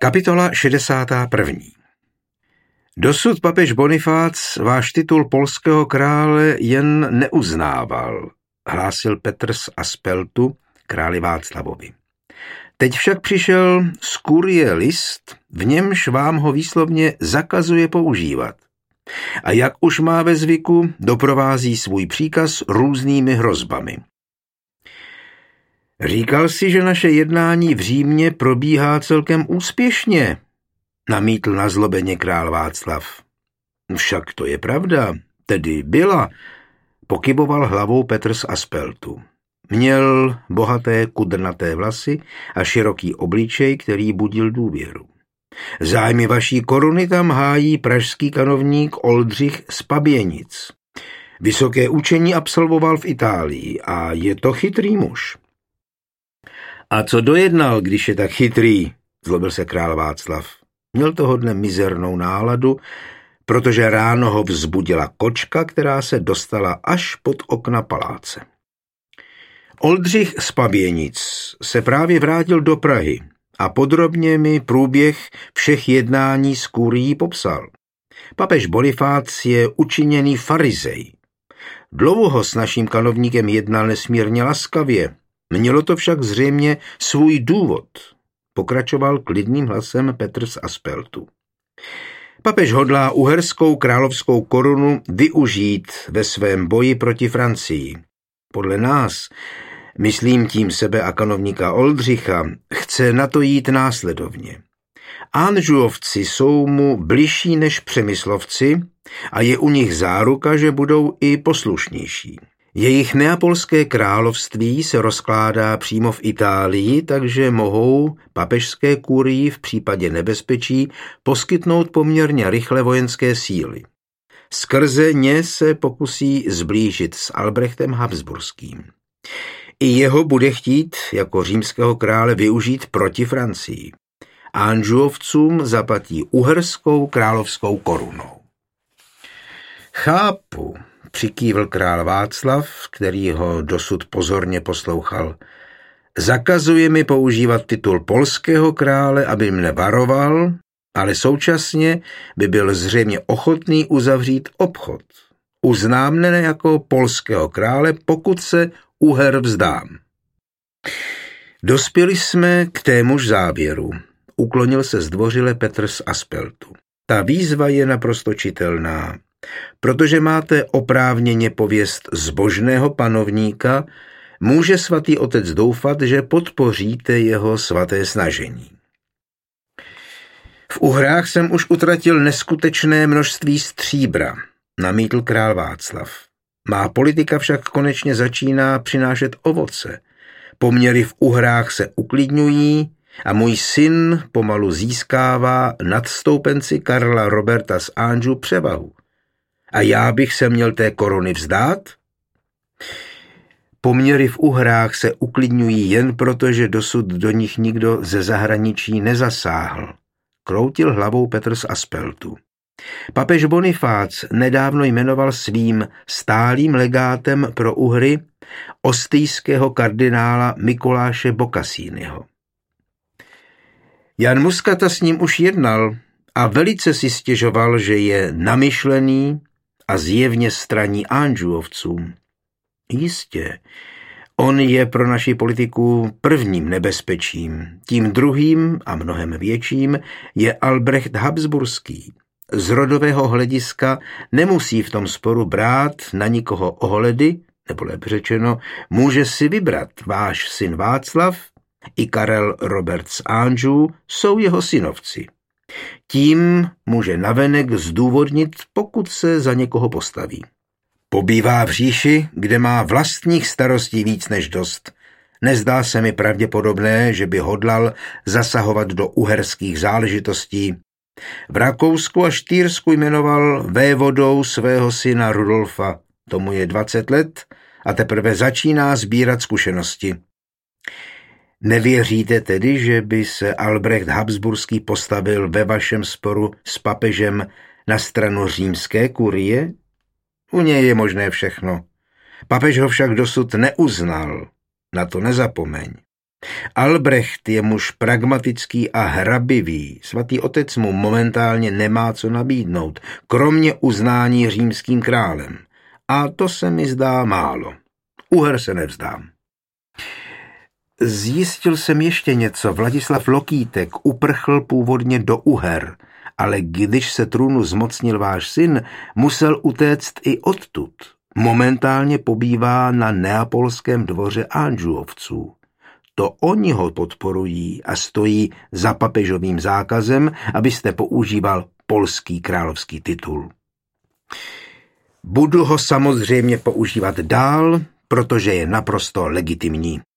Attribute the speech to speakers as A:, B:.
A: Kapitola 61. Dosud papež Bonifác váš titul polského krále jen neuznával, hlásil Petr z Aspeltu králi Václavovi. Teď však přišel z kurie list, v němž vám ho výslovně zakazuje používat. A jak už má ve zvyku, doprovází svůj příkaz různými hrozbami. Říkal si, že naše jednání v Římě probíhá celkem úspěšně, namítl nazlobeně král Václav. Však to je pravda, tedy byla, pokyboval hlavou Petr z Aspeltu. Měl bohaté kudrnaté vlasy a široký obličej, který budil důvěru. Zájmy vaší koruny tam hájí pražský kanovník Oldřich z Paběnic. Vysoké učení absolvoval v Itálii a je to chytrý muž. A co dojednal, když je tak chytrý, zlobil se král Václav. Měl toho dne mizernou náladu, protože ráno ho vzbudila kočka, která se dostala až pod okna paláce. Oldřich z Paběnic se právě vrátil do Prahy a podrobně mi průběh všech jednání s kurií popsal. Papež Bonifác je učiněný farizej. Dlouho s naším kanovníkem jednal nesmírně laskavě, mělo to však zřejmě svůj důvod, pokračoval klidným hlasem Petr z Aspeltu. Papež hodlá uherskou královskou korunu využít ve svém boji proti Francii. Podle nás, myslím tím sebe a kanovníka Oldřicha, chce na to jít následovně. Anžuovci jsou mu bližší než Přemyslovci a je u nich záruka, že budou i poslušnější. Jejich neapolské království se rozkládá přímo v Itálii, takže mohou papežské kurii v případě nebezpečí poskytnout poměrně rychle vojenské síly. Skrze ně se pokusí zblížit s Albrechtem Habsburským. I jeho bude chtít jako římského krále využít proti Francii. Anžuovcům zaplatí uherskou královskou korunou. Chápu, přikývl král Václav, který ho dosud pozorně poslouchal. Zakazuje mi používat titul polského krále, aby mne varoval, ale současně by byl zřejmě ochotný uzavřít obchod. Uznám mne jako polského krále, pokud se Uher vzdám. Dospěli jsme k témuž závěru, uklonil se zdvořile Petr z Aspeltu. Ta výzva je naprosto čitelná, protože máte oprávněně pověst zbožného panovníka, může svatý otec doufat, že podpoříte jeho svaté snažení. V Uhrách jsem už utratil neskutečné množství stříbra, namítl král Václav. Má politika však konečně začíná přinášet ovoce. Poměry v Uhrách se uklidňují a můj syn pomalu získává nad stoupenci Karla Roberta z Anjou převahu. A já bych se měl té koruny vzdát? Poměry v Uhrách se uklidňují jen proto, že dosud do nich nikdo ze zahraničí nezasáhl. Kroutil hlavou Petr z Aspeltu. Papež Bonifác nedávno jmenoval svým stálým legátem pro Uhry ostýského kardinála Mikuláše Bocassiniho. Jan Muscata s ním už jednal a velice si stěžoval, že je namyšlený a zjevně straní Anžuovcům. Jistě, on je pro naši politiku prvním nebezpečím, tím druhým a mnohem větším je Albrecht Habsburský. Z rodového hlediska nemusí v tom sporu brát na nikoho ohledy, nebo lépe řečeno, může si vybrat. Váš syn Václav i Karel Robert z Anjou jsou jeho synovci. Tím může navenek zdůvodnit, pokud se za někoho postaví. Pobývá v říši, kde má vlastních starostí víc než dost. Nezdá se mi pravděpodobné, že by hodlal zasahovat do uherských záležitostí. V Rakousku a Štýrsku jmenoval vévodou svého syna Rudolfa. Tomu je 20 let a teprve začíná sbírat zkušenosti. Nevěříte tedy, že by se Albrecht Habsburský postavil ve vašem sporu s papežem na stranu římské kurie? U něj je možné všechno. Papež ho však dosud neuznal. Na to nezapomeň. Albrecht je muž pragmatický a hrabivý. Svatý otec mu momentálně nemá co nabídnout, kromě uznání římským králem. A to se mi zdá málo. Uher se nevzdám. Zjistil jsem ještě něco. Vladislav Lokýtek uprchl původně do Uher, ale když se trůnu zmocnil váš syn, musel utéct i odtud. Momentálně pobývá na neapolském dvoře Anžuovců. To oni ho podporují a stojí za papežovým zákazem, abyste používal polský královský titul. Budu ho samozřejmě používat dál, protože je naprosto legitimní.